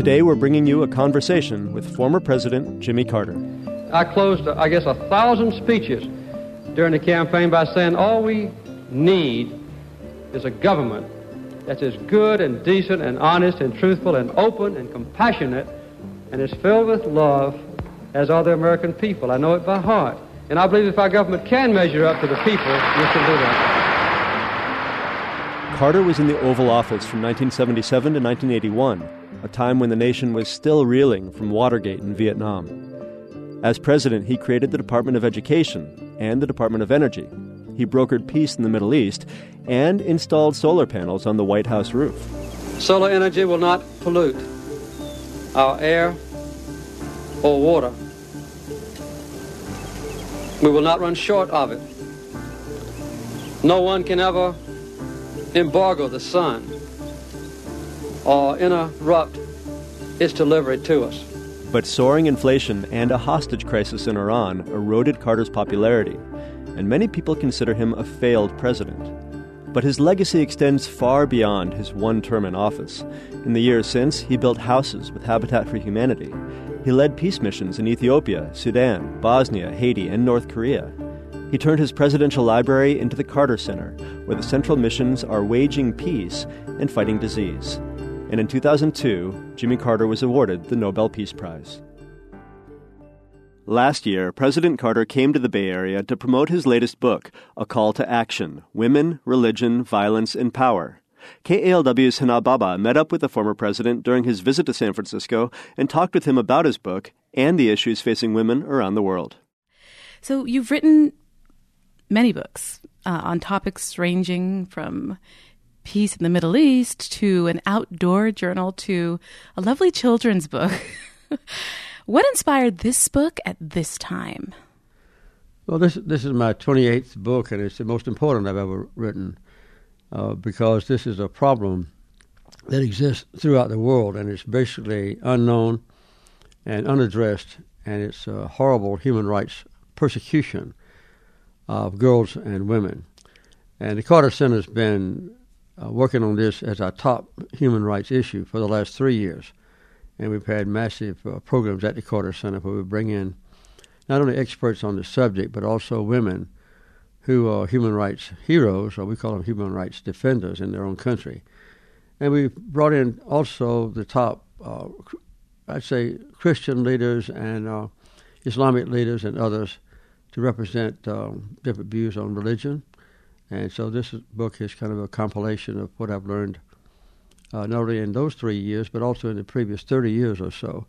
Today we're bringing you a conversation with former President Jimmy Carter. I closed, 1,000 speeches during the campaign by saying all we need is a government that's as good and decent and honest and truthful and open and compassionate and is filled with love as are the American people. I know it by heart. And I believe if our government can measure up to the people, we can do that. Carter was in the Oval Office from 1977 to 1981, a time when the nation was still reeling from Watergate in Vietnam. As president, he created the Department of Education and the Department of Energy. He brokered peace in the Middle East and installed solar panels on the White House roof. Solar energy will not pollute our air or water. We will not run short of it. No one can ever embargo the sun or interrupt its delivery to us. But soaring inflation and a hostage crisis in Iran eroded Carter's popularity, and many people consider him a failed president. But his legacy extends far beyond his one term in office. In the years since, he built houses with Habitat for Humanity. He led peace missions in Ethiopia, Sudan, Bosnia, Haiti, and North Korea. He turned his presidential library into the Carter Center, where the central missions are waging peace and fighting disease. And in 2002, Jimmy Carter was awarded the Nobel Peace Prize. Last year, President Carter came to the Bay Area to promote his latest book, A Call to Action: Women, Religion, Violence, and Power. KALW's Hana Baba met up with the former president during his visit to San Francisco and talked with him about his book and the issues facing women around the world. So you've written many books on topics ranging from peace in the Middle East to an outdoor journal to a lovely children's book. What inspired this book at this time? Well, this is my 28th book, and it's the most important I've ever written because this is a problem that exists throughout the world, and it's basically unknown and unaddressed, and it's a horrible human rights persecution of girls and women. And the Carter Center has been working on this as our top human rights issue for the last 3 years. And we've had massive programs at the Carter Center where we bring in not only experts on the subject, but also women who are human rights heroes, or we call them human rights defenders in their own country. And we've brought in also the top, I'd say, Christian leaders and Islamic leaders and others to represent different views on religion. And so this book is kind of a compilation of what I've learned not only in those 3 years, but also in the previous 30 years or so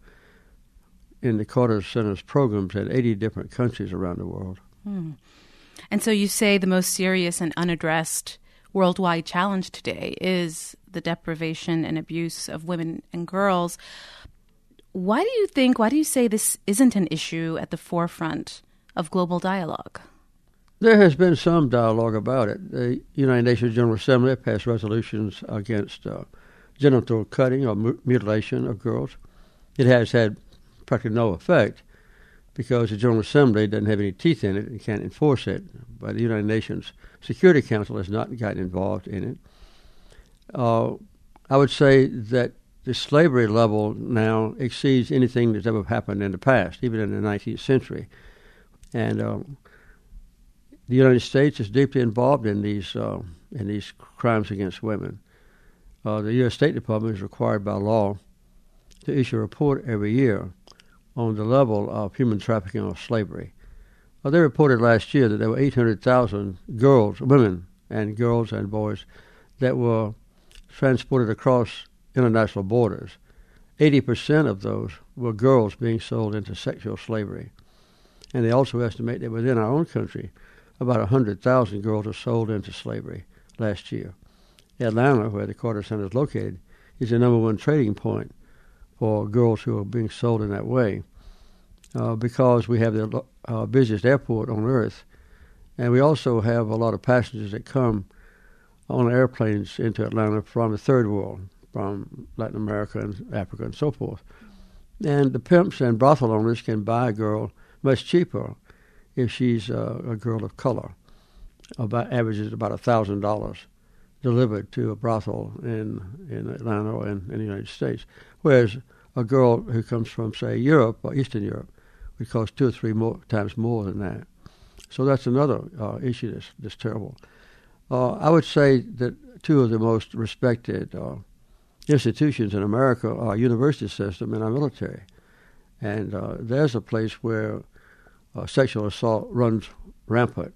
in the Carter Center's programs in 80 different countries around the world. And so you say the most serious and unaddressed worldwide challenge today is the deprivation and abuse of women and girls. Why do you say this isn't an issue at the forefront of global dialogue? There has been some dialogue about it. The United Nations General Assembly passed resolutions against genital cutting or mutilation of girls. It has had practically no effect because the General Assembly doesn't have any teeth in it and can't enforce it. But the United Nations Security Council has not gotten involved in it. I would say that the slavery level now exceeds anything that's ever happened in the past, even in the 19th century. And the United States is deeply involved in these crimes against women. The U.S. State Department is required by law to issue a report every year on the level of human trafficking or slavery. They reported last year that there were 800,000 women and girls and boys that were transported across international borders. 80% of those were girls being sold into sexual slavery. And they also estimate that within our own country, about 100,000 girls were sold into slavery last year. Atlanta, where the Carter Center is located, is the number one trading point for girls who are being sold in that way because we have the busiest airport on earth. And we also have a lot of passengers that come on airplanes into Atlanta from the third world, from Latin America and Africa and so forth. And the pimps and brothel owners can buy a girl much cheaper if she's a girl of color. Averages about $1,000 delivered to a brothel in Atlanta or in the United States. Whereas a girl who comes from, say, Europe or Eastern Europe would cost 2 or 3 times more than that. So that's another issue that's terrible. I would say that 2 of the most respected institutions in America are our university system and our military. And there's a place where sexual assault runs rampant.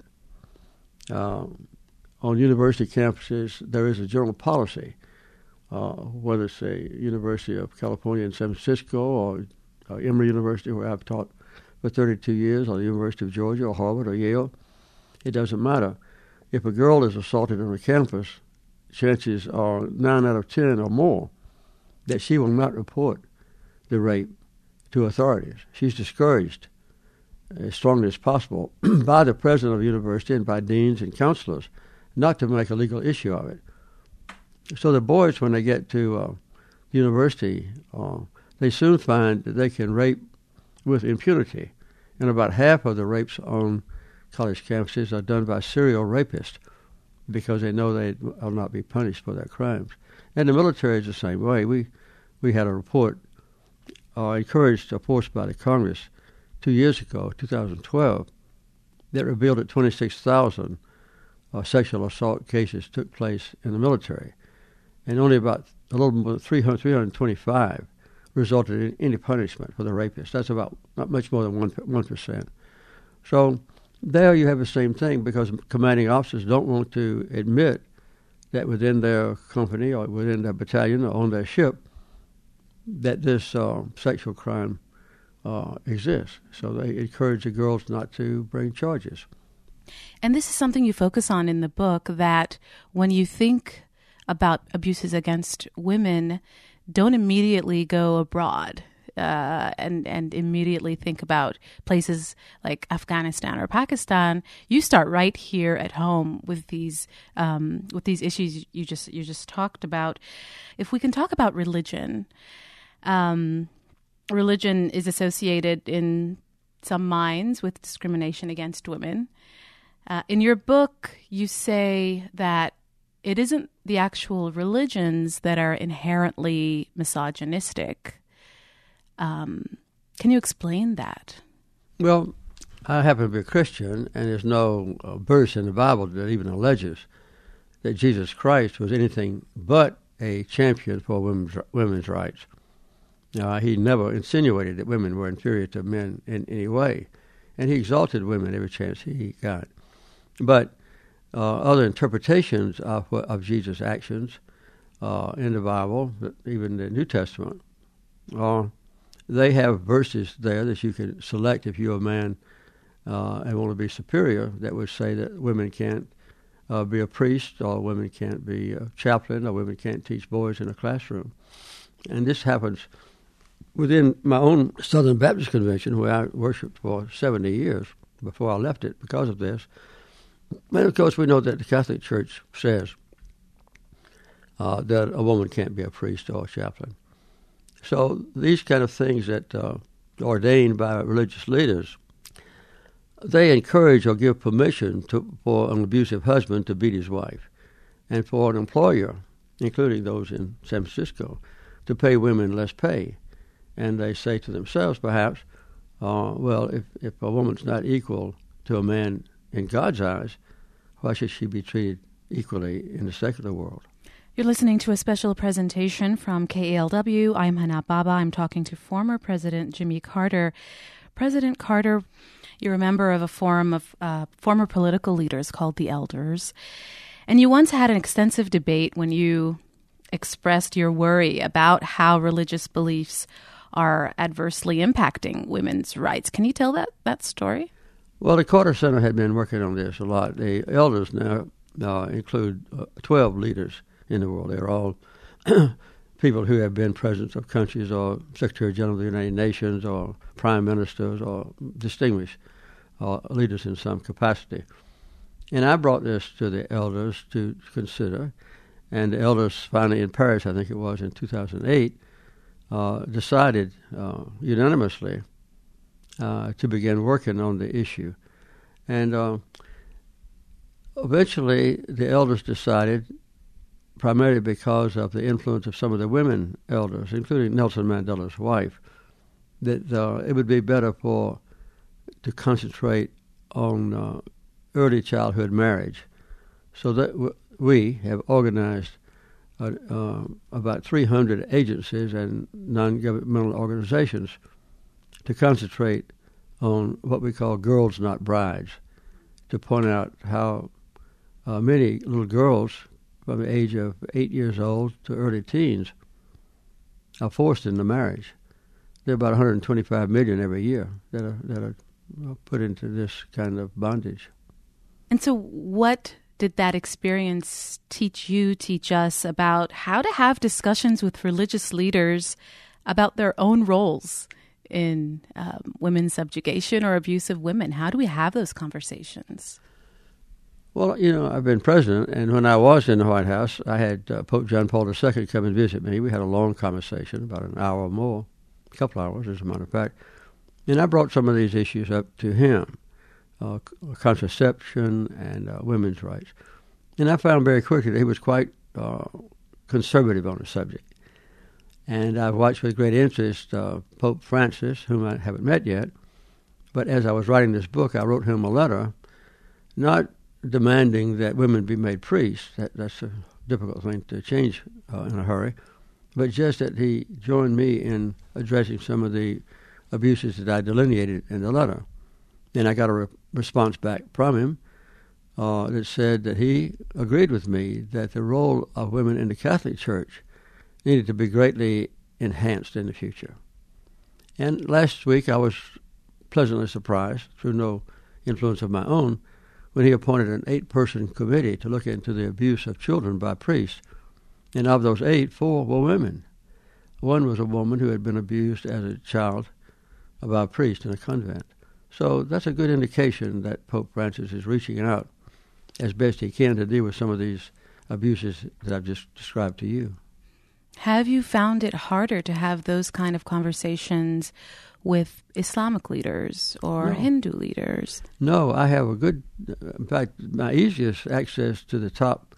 On university campuses, there is a general policy, whether it's a University of California in San Francisco or Emory University, where I've taught for 32 years, or the University of Georgia or Harvard or Yale. It doesn't matter. If a girl is assaulted on a campus, chances are 9 out of 10 or more that she will not report the rape to authorities. She's discouraged as strongly as possible by the president of the university and by deans and counselors not to make a legal issue of it. So the boys, when they get to university, they soon find that they can rape with impunity. And about half of the rapes on college campuses are done by serial rapists because they know they will not be punished for their crimes. And the military is the same way. We had a report encouraged, of course, by the Congress 2 years ago, 2012, that revealed that 26,000 sexual assault cases took place in the military, and only about a little more than 325 resulted in any punishment for the rapist. That's about not much more than 1%. So there you have the same thing, because commanding officers don't want to admit that within their company or within their battalion or on their ship that this sexual crime exists. So they encourage the girls not to bring charges. And this is something you focus on in the book, that when you think about abuses against women, don't immediately go abroad and immediately think about places like Afghanistan or Pakistan. You start right here at home with these issues you just talked about. If we can talk about religion, religion is associated in some minds with discrimination against women. In your book, you say that it isn't the actual religions that are inherently misogynistic. Can you explain that? Well, I happen to be a Christian, and there's no verse in the Bible that even alleges that Jesus Christ was anything but a champion for women's rights. He never insinuated that women were inferior to men in any way, and he exalted women every chance he got. But other interpretations of Jesus' actions in the Bible, even the New Testament, they have verses there that you can select if you're a man and want to be superior, that would say that women can't be a priest, or women can't be a chaplain, or women can't teach boys in a classroom. And this happens within my own Southern Baptist Convention, where I worshiped for 70 years before I left it because of this. And of course, we know that the Catholic Church says that a woman can't be a priest or a chaplain. So these kind of things that are ordained by religious leaders, they encourage or give permission for an abusive husband to beat his wife, and for an employer, including those in San Francisco, to pay women less pay. And they say to themselves, perhaps, well, if a woman's not equal to a man in God's eyes, why should she be treated equally in the secular world? You're listening to a special presentation from KALW. I'm Hana Baba. I'm talking to former President Jimmy Carter. President Carter, you're a member of a forum of former political leaders called the Elders. And you once had an extensive debate when you expressed your worry about how religious beliefs are adversely impacting women's rights. Can you tell that story? Well, the Carter Center had been working on this a lot. The Elders now include 12 leaders in the world. They're all people who have been presidents of countries, or Secretary General of the United Nations, or prime ministers, or distinguished leaders in some capacity. And I brought this to the Elders to consider, and the Elders finally in Paris, I think it was in 2008, decided unanimously to begin working on the issue. And eventually the Elders decided primarily because of the influence of some of the women elders, including Nelson Mandela's wife, that it would be better to concentrate on early childhood marriage. So that we have organized about 300 agencies and non-governmental organizations to concentrate on what we call girls, not brides, to point out how many little girls from the age of 8 years old to early teens are forced into marriage. There are about 125 million every year that are put into this kind of bondage. And so what did that experience teach us about how to have discussions with religious leaders about their own roles in women's subjugation or abuse of women? How do we have those conversations? Well, I've been president, and when I was in the White House, I had Pope John Paul II come and visit me. We had a long conversation, about an hour or more, a couple hours, as a matter of fact. And I brought some of these issues up to him, contraception and women's rights. And I found very quickly that he was quite conservative on the subject. And I've watched with great interest Pope Francis, whom I haven't met yet. But as I was writing this book, I wrote him a letter, not demanding that women be made priests. That's a difficult thing to change in a hurry. But just that he joined me in addressing some of the abuses that I delineated in the letter. And I got a response back from him that said that he agreed with me that the role of women in the Catholic Church needed to be greatly enhanced in the future. And last week I was pleasantly surprised, through no influence of my own, when he appointed an 8-person committee to look into the abuse of children by priests. And of those 8, 4 were women. One was a woman who had been abused as a child by a priest in a convent. So that's a good indication that Pope Francis is reaching out as best he can to deal with some of these abuses that I've just described to you. Have you found it harder to have those kind of conversations with Islamic leaders or Hindu leaders? No, I have in fact, my easiest access to the top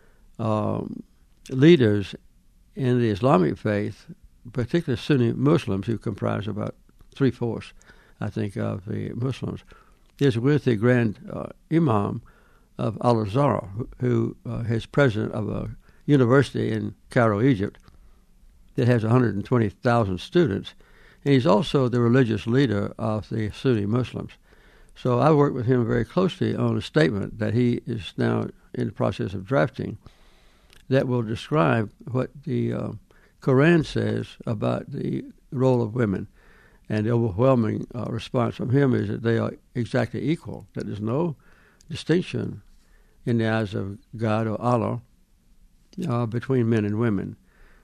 leaders in the Islamic faith, particularly Sunni Muslims, who comprise about 3/4, I think, of the Muslims, is with the Grand Imam of Al-Azhar, who is president of a university in Cairo, Egypt, that has 120,000 students. And he's also the religious leader of the Sunni Muslims. So I worked with him very closely on a statement that he is now in the process of drafting that will describe what the Quran says about the role of women. And the overwhelming response from him is that they are exactly equal, that there's no distinction in the eyes of God or Allah between men and women.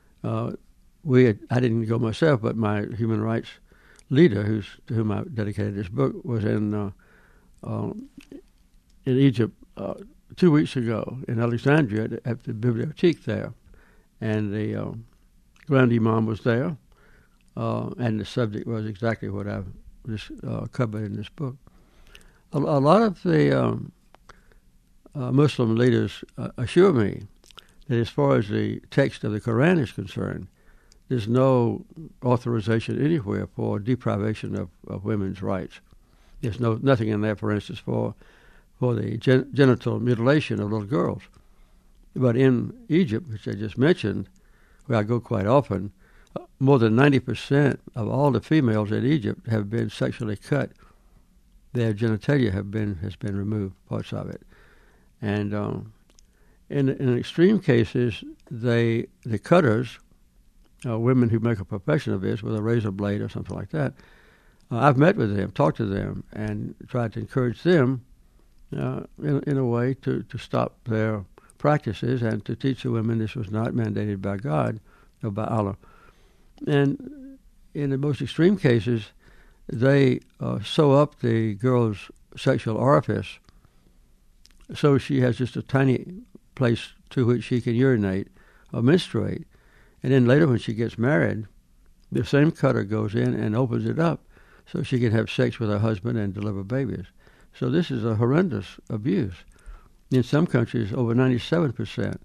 I didn't go myself, but my human rights leader, to whom I dedicated this book, was in Egypt 2 weeks ago in Alexandria at the bibliothèque there, and the Grand Imam was there, and the subject was exactly what I've just covered in this book. A lot of the Muslim leaders assure me that as far as the text of the Quran is concerned, there's no authorization anywhere for deprivation of women's rights. There's nothing in there, for instance, for the genital mutilation of little girls. But in Egypt, which I just mentioned, where I go quite often, more than 90% of all the females in Egypt have been sexually cut. Their genitalia has been removed, parts of it. And in extreme cases, the cutters, women who make a profession of this with a razor blade or something like that, I've met with them, talked to them, and tried to encourage them in a way to stop their practices and to teach the women this was not mandated by God or by Allah. And in the most extreme cases, they sew up the girl's sexual orifice so she has just a tiny place to which she can urinate or menstruate. And then later when she gets married, the same cutter goes in and opens it up so she can have sex with her husband and deliver babies. So this is a horrendous abuse. In some countries, over 97%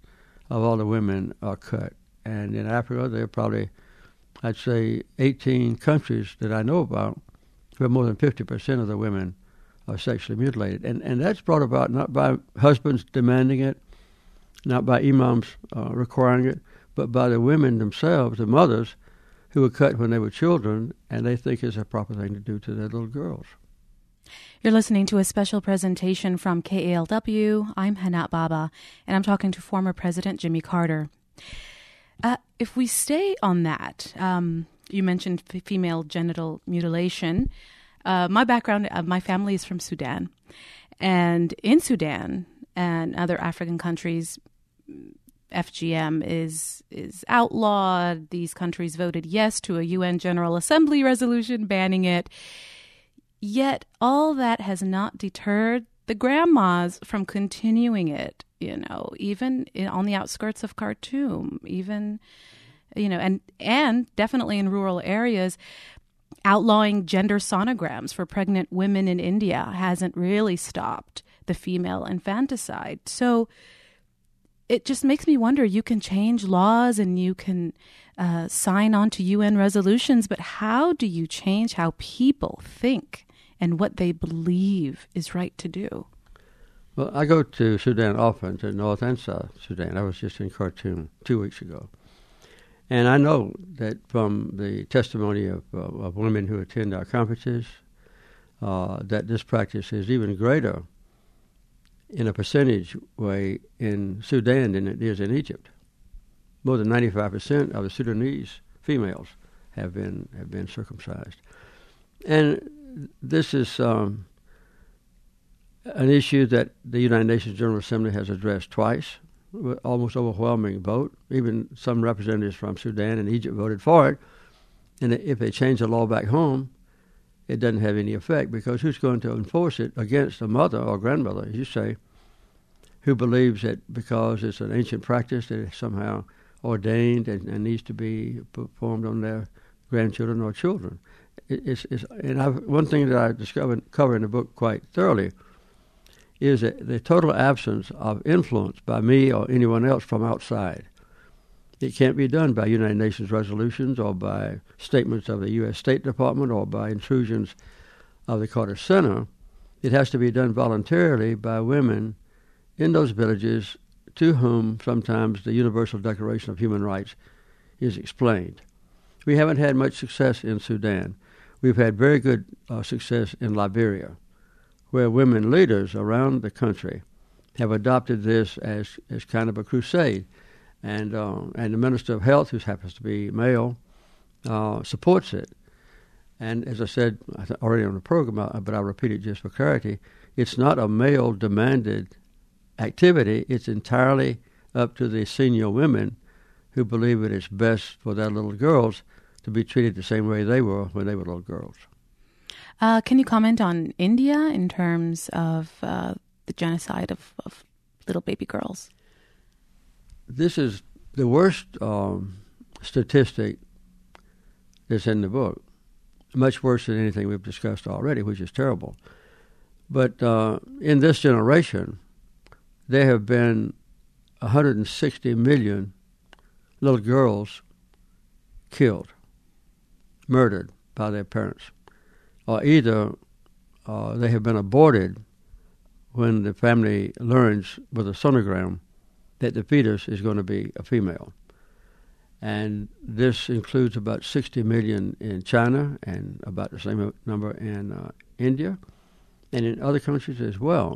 of all the women are cut. And in Africa, there are probably, I'd say, 18 countries that I know about where more than 50% of the women are sexually mutilated. And that's brought about not by husbands demanding it, not by imams requiring it, but by the women themselves, the mothers, who were cut when they were children, and they think it's a proper thing to do to their little girls. You're listening to a special presentation from KALW. I'm Hanat Baba, and I'm talking to former President Jimmy Carter. If we stay on that, you mentioned female genital mutilation. My background, my family is from Sudan. And in Sudan and other African countries, FGM is outlawed. These countries voted yes to a UN General Assembly resolution banning it. Yet all that has not deterred the grandmas from continuing it, even on the outskirts of Khartoum, even, and definitely in rural areas. Outlawing gender sonograms for pregnant women in India hasn't really stopped the female infanticide. So it just makes me wonder, you can change laws and you can sign on to UN resolutions, but how do you change how people think and what they believe is right to do? Well, I go to Sudan often, to North and South Sudan. I was just in Khartoum 2 weeks ago. And I know that from the testimony of women who attend our conferences, that this practice is even greater in a percentage way in Sudan than it is in Egypt. More than 95% of the Sudanese females have been circumcised. And this is an issue that the United Nations General Assembly has addressed twice, with almost overwhelming vote. Even some representatives from Sudan and Egypt voted for it. And if they change the law back home, it doesn't have any effect, because who's going to enforce it against a mother or grandmother, as you say, who believes that because it's an ancient practice that is somehow ordained and needs to be performed on their grandchildren or children? One thing that I cover in the book quite thoroughly is that the total absence of influence by me or anyone else from outside. It can't be done by United Nations resolutions or by statements of the U.S. State Department or by intrusions of the Carter Center. It has to be done voluntarily by women in those villages to whom sometimes the Universal Declaration of Human Rights is explained. We haven't had much success in Sudan. We've had very good success in Liberia, where women leaders around the country have adopted this as kind of a crusade. And the Minister of Health, who happens to be male, supports it. And as I said already on the program, but I'll repeat it just for clarity, it's not a male-demanded activity. It's entirely up to the senior women who believe it is best for their little girls to be treated the same way they were when they were little girls. Can you comment on India in terms of the genocide of little baby girls? This is the worst statistic that's in the book, much worse than anything we've discussed already, which is terrible. But in this generation, there have been 160 million little girls killed, murdered by their parents, or either they have been aborted when the family learns with a sonogram that the fetus is going to be a female. And this includes about 60 million in China and about the same number in India and in other countries as well.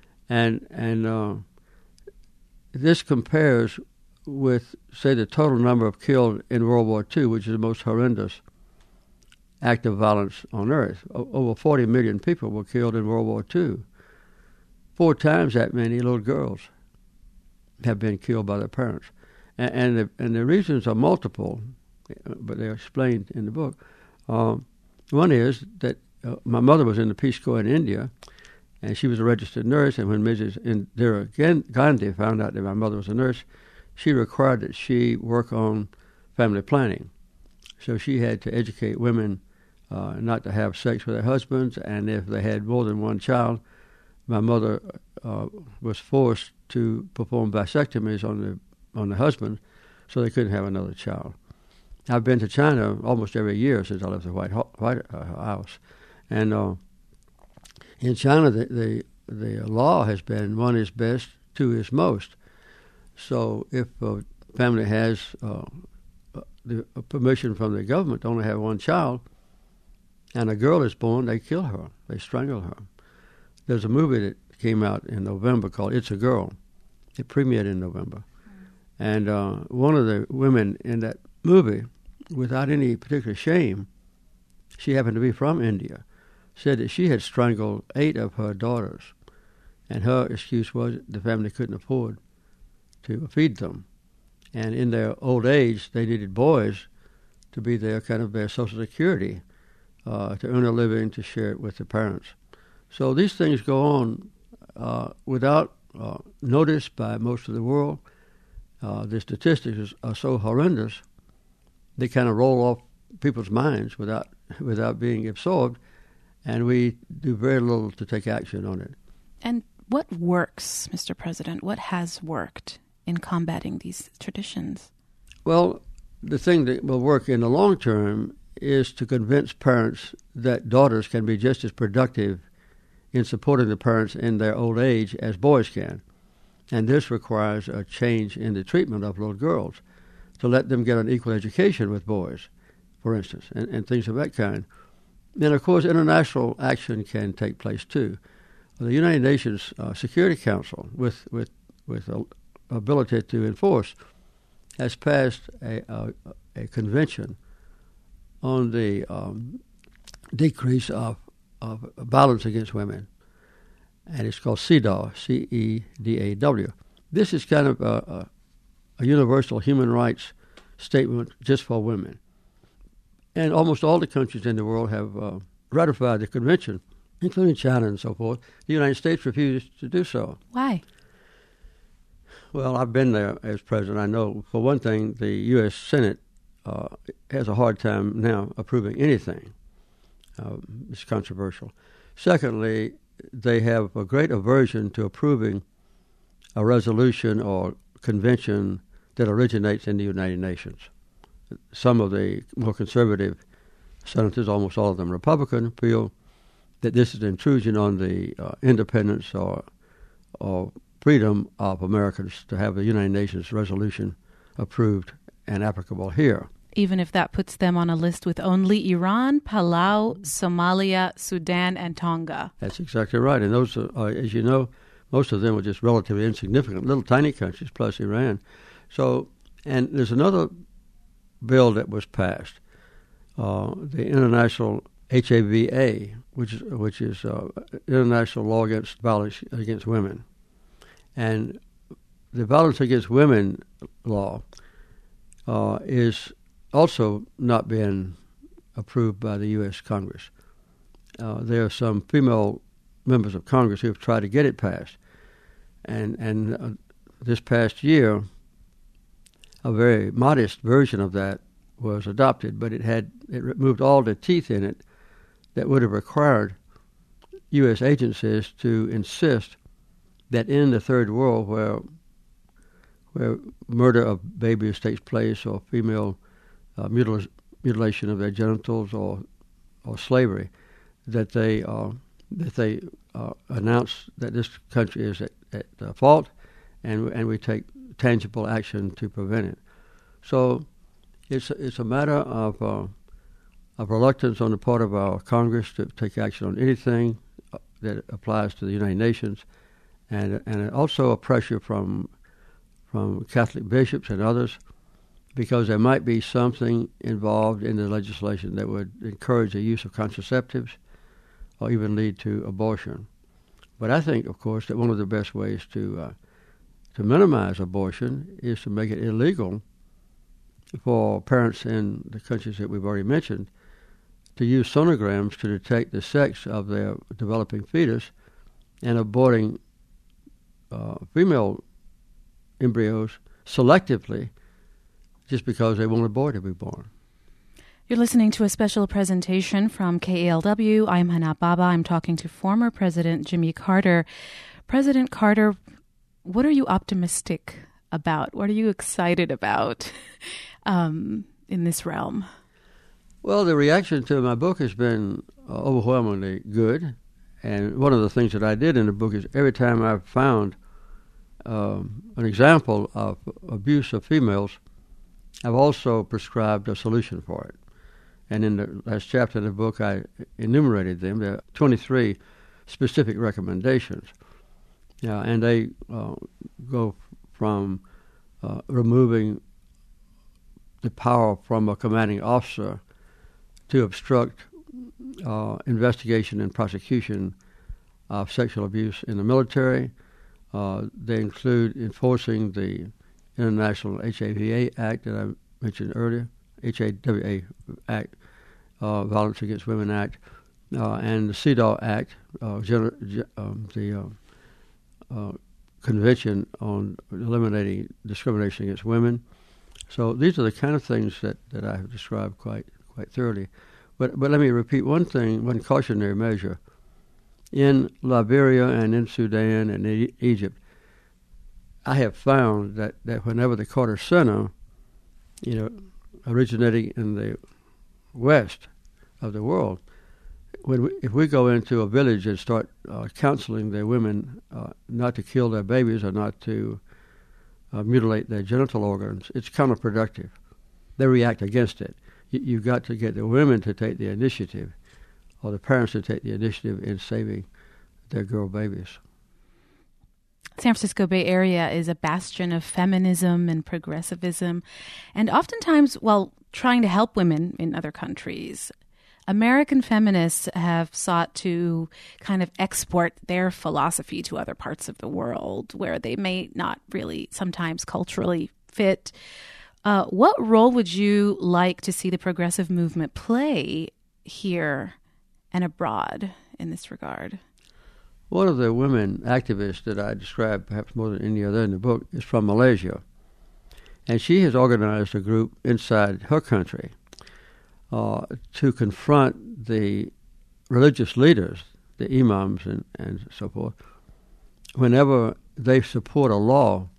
And this compares with, say, the total number of killed in World War II, which is the most horrendous act of violence on earth. Over 40 million people were killed in World War II. 4 times that many little girls have been killed by their parents. And the reasons are multiple, but they're explained in the book. One is that my mother was in the Peace Corps in India, and she was a registered nurse, and when Mrs. Indira Gandhi found out that my mother was a nurse, she required that she work on family planning. So she had to educate women not to have sex with their husbands, and if they had more than one child, my mother was forced to perform vasectomies on on the husband, so they couldn't have another child. I've been to China almost every year since I left the White House, and in China the law has been 1 is best, 2 is most. So if a family has the permission from the government to only have one child, and a girl is born, they kill her, they strangle her. There's a movie that came out in November called It's a Girl. It premiered in November. And one of the women in that movie, without any particular shame, she happened to be from India, said that she had strangled 8 of her daughters. And her excuse was the family couldn't afford to feed them. And in their old age, they needed boys to be their kind of their Social Security, to earn a living, to share it with the parents. So these things go on without notice by most of the world. The statistics are so horrendous, they kind of roll off people's minds without being absorbed, and we do very little to take action on it. And what works, Mr. President? What has worked in combating these traditions? Well, the thing that will work in the long term is to convince parents that daughters can be just as productive in supporting the parents in their old age as boys can. And this requires a change in the treatment of little girls, to let them get an equal education with boys, for instance, and things of that kind. And, of course, international action can take place, too. The United Nations Security Council, with ability to enforce, has passed a convention on the decrease of violence against women, and it's called CEDAW, C-E-D-A-W. This is kind of a universal human rights statement just for women. And almost all the countries in the world have ratified the convention, including China and so forth. The United States refused to do so. Why? Well, I've been there as president. I know, for one thing, the U.S. Senate has a hard time now approving anything. It's controversial. Secondly, they have a great aversion to approving a resolution or convention that originates in the United Nations. Some of the more conservative senators, almost all of them Republican, feel that this is an intrusion on the independence or freedom of Americans to have the United Nations resolution approved and applicable here. Even if that puts them on a list with only Iran, Palau, Somalia, Sudan, and Tonga. That's exactly right. And those are, as you know, most of them are just relatively insignificant, little tiny countries, plus Iran. So, and there's another bill that was passed, the International HAVA, which is International Law Against Violence Against Women. And the Violence Against Women law is also not been approved by the U.S. Congress. There are some female members of Congress who have tried to get it passed. And this past year, a very modest version of that was adopted, but it removed all the teeth in it that would have required U.S. agencies to insist that in the third world, where murder of babies takes place, or female mutilation of their genitals, or slavery, that they announce that this country is at fault, and we take tangible action to prevent it. So it's a matter of reluctance on the part of our Congress to take action on anything that applies to the United Nations, and also a pressure from Catholic bishops and others, because there might be something involved in the legislation that would encourage the use of contraceptives or even lead to abortion. But I think, of course, that one of the best ways to minimize abortion is to make it illegal for parents in the countries that we've already mentioned to use sonograms to detect the sex of their developing fetus, and aborting female embryos selectively just because they want a boy to be born. You're listening to a special presentation from KALW. I'm Hana Baba. I'm talking to former President Jimmy Carter. President Carter, what are you optimistic about? What are you excited about in this realm? Well, the reaction to my book has been overwhelmingly good. And one of the things that I did in the book is every time I've found an example of abuse of females, I've also prescribed a solution for it. And in the last chapter of the book, I enumerated them. There are 23 specific recommendations. And they go from removing the power from a commanding officer to obstruct investigation and prosecution of sexual abuse in the military. They include enforcing the International HAVA Act that I mentioned earlier, HAWA Act, Violence Against Women Act, and the CEDAW Act, the Convention on Eliminating Discrimination Against Women. So these are the kind of things that I have described quite thoroughly. But let me repeat one thing, one cautionary measure. In Liberia and in Sudan and in Egypt, I have found that whenever the Carter Center, originating in the west of the world, if we go into a village and start counseling the women not to kill their babies or not to mutilate their genital organs, it's counterproductive. They react against it. You've got to get the women to take the initiative, or the parents to take the initiative in saving their girl babies. San Francisco Bay Area is a bastion of feminism and progressivism, and oftentimes, while trying to help women in other countries, American feminists have sought to kind of export their philosophy to other parts of the world where they may not really sometimes culturally fit. What role would you like to see the progressive movement play here and abroad in this regard? One of the women activists that I describe perhaps more than any other in the book is from Malaysia. And she has organized a group inside her country to confront the religious leaders, the imams and so forth, whenever they support a law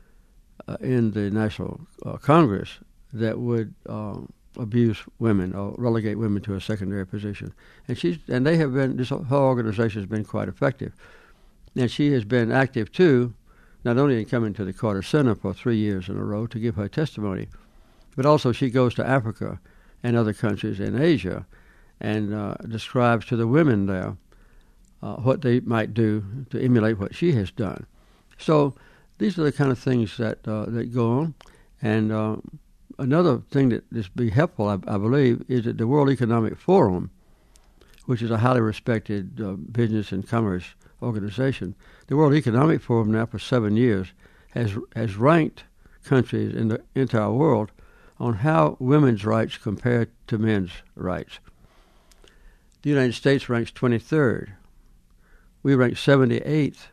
in the National Congress that would abuse women or relegate women to a secondary position. And they have been, her organization has been quite effective. And she has been active too, not only in coming to the Carter Center for 3 years in a row to give her testimony, but also she goes to Africa and other countries in Asia and describes to the women there what they might do to emulate what she has done. So these are the kind of things that go on. And another thing that is be helpful, I believe, is that the World Economic Forum, which is a highly respected business and commerce organization, the World Economic Forum now for 7 years has ranked countries in the entire world on how women's rights compare to men's rights. The United States ranks 23rd. We rank 78th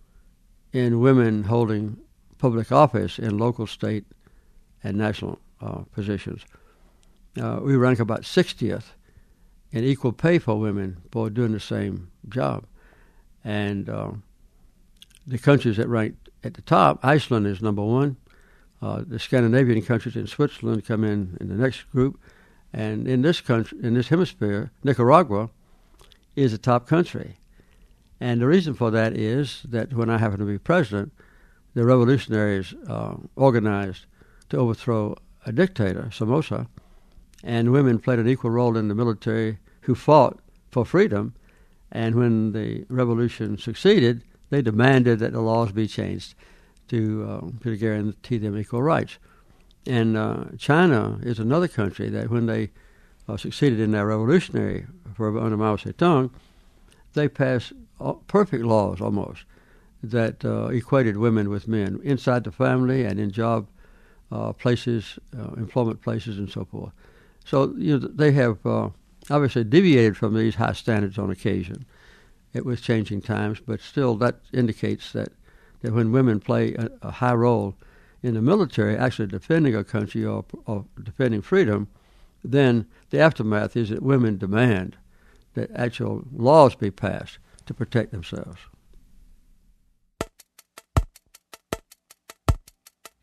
in women holding public office in local, state, and national positions. We rank about 60th in equal pay for women for doing the same job. And the countries that rank at the top, Iceland is number one. The Scandinavian countries and Switzerland come in the next group. And in this country, in this hemisphere, Nicaragua is a top country. And the reason for that is that when I happened to be president, the revolutionaries organized to overthrow a dictator, Somoza, and women played an equal role in the military who fought for freedom. And when the revolution succeeded, they demanded that the laws be changed to guarantee them equal rights. And China is another country that when they succeeded in their revolutionary fervor under Mao Zedong, they passed perfect laws almost that equated women with men inside the family and in job places, employment places, and so forth. So they have obviously deviated from these high standards on occasion with changing times, but still that indicates that when women play a high role in the military, actually defending a country or defending freedom, then the aftermath is that women demand that actual laws be passed to protect themselves.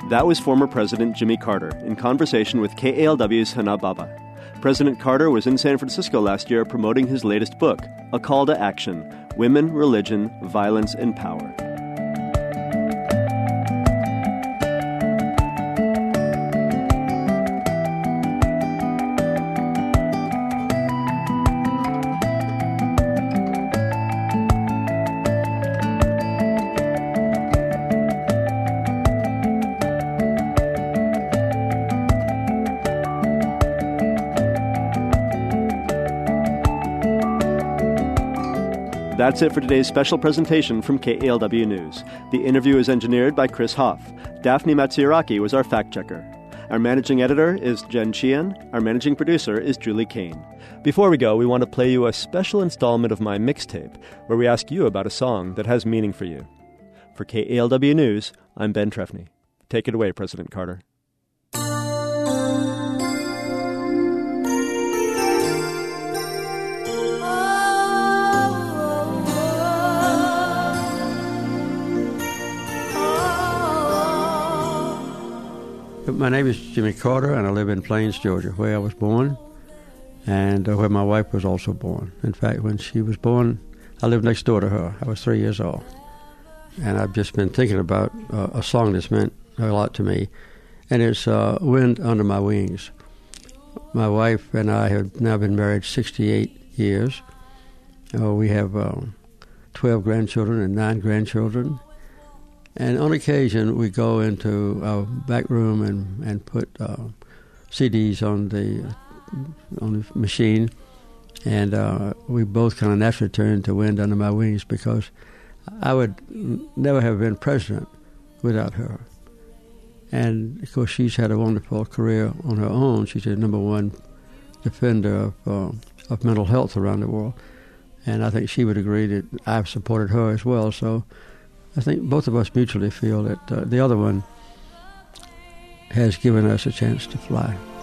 That was former President Jimmy Carter in conversation with KALW's Hana Baba. President Carter was in San Francisco last year promoting his latest book, A Call to Action: Women, Religion, Violence, and Power. That's it for today's special presentation from KALW News. The interview is engineered by Chris Hoff. Daphne Matsiaraki was our fact-checker. Our managing editor is Jen Chian. Our managing producer is Julie Kane. Before we go, we want to play you a special installment of my mixtape, where we ask you about a song that has meaning for you. For KALW News, I'm Ben Trefny. Take it away, President Carter. My name is Jimmy Carter, and I live in Plains, Georgia, where I was born, and where my wife was also born. In fact, when she was born, I lived next door to her. I was 3 years old. And I've just been thinking about a song that's meant a lot to me, and it's Wind Under My Wings. My wife and I have now been married 68 years. We have 12 grandchildren and 9 grandchildren. And on occasion, we go into our back room and put CDs on the machine, and we both kind of naturally turned to Wind Under My Wings, because I would never have been president without her. And, of course, she's had a wonderful career on her own. She's the number one defender of mental health around the world. And I think she would agree that I've supported her as well. So I think both of us mutually feel that the other one has given us a chance to fly.